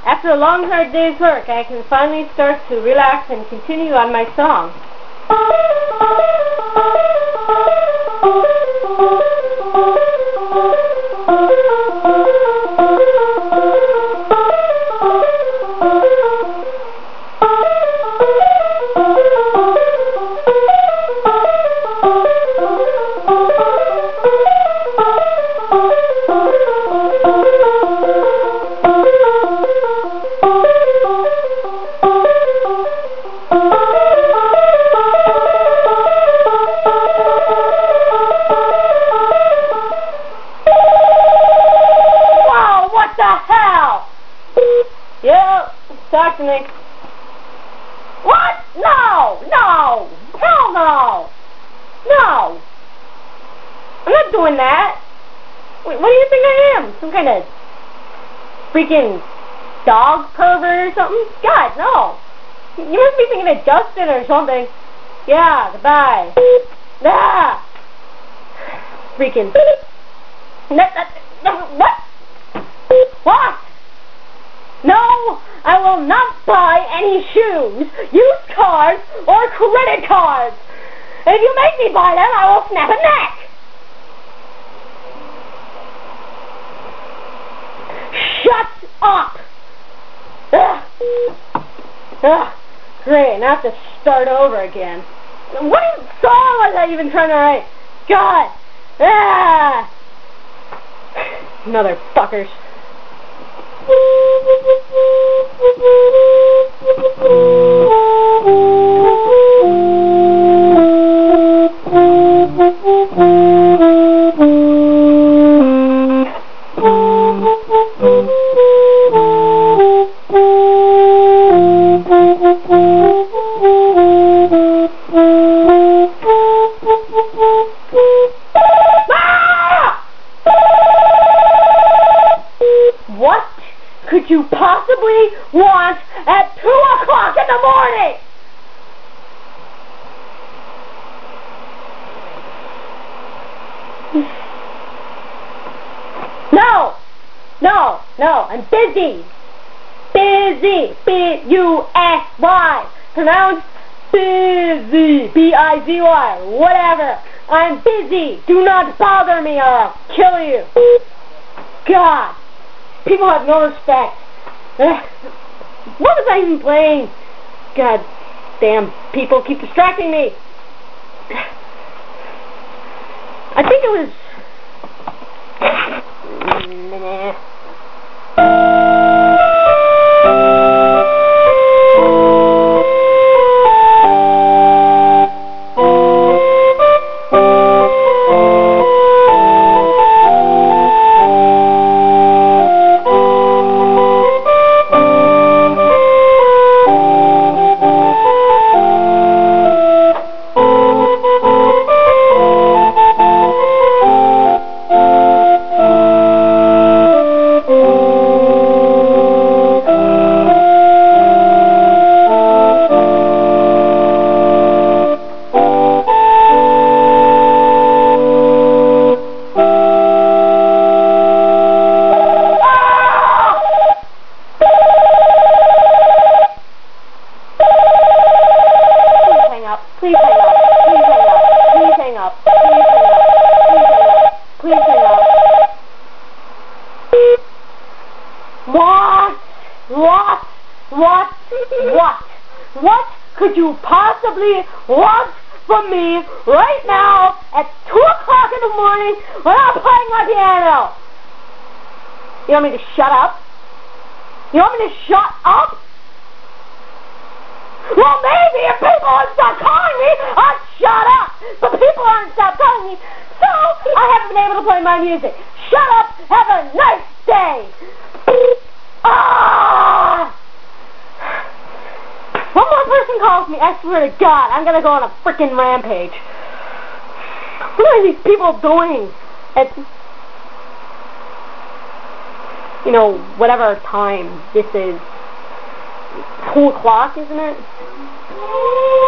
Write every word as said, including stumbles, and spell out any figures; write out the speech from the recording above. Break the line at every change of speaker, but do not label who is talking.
After a long, hard day's work, I can finally start to relax and continue on my song. What the hell? Yeah, talk to me. What? No! No! Hell no! No! I'm not doing that. Wait, what do you think I am? Some kind of freaking dog pervert or something? God, no. You must be thinking of Justin or something. Yeah, goodbye. Ah! Freaking. That, that, that, what? What? No, I will not buy any shoes, used cars, or credit cards. And if you make me buy them, I will snap a neck. Shut up. Ugh. Ugh. Great, now I have to start over again. What song was I even trying to write? God. Ah. Motherfuckers. What could you possibly want at two o'clock in the morning? No, no, no, I'm busy. Busy, B U S Y, pronounced busy, B I Z Y, whatever. I'm busy. Do not bother me or I'll kill you. God. People have no respect. Ugh. What was I even playing? God damn, people keep distracting me. I think it was... Please hang up. Please hang up. Please hang up. Please hang up. Please hang up. Please hang up. What? What? What? What? What could you possibly want from me right now at two o'clock in the morning when I'm playing my piano? You want me to shut up? You want me to shut up? Well, maybe if people would stop calling me, I'd shut up. But people aren't stop calling me, so I haven't been able to play my music. Shut up. Have a nice day. Ah! One more person calls me, I swear to God, I'm going to go on a freaking rampage. What are these people doing at, you know, whatever time this is? Two o'clock, isn't it?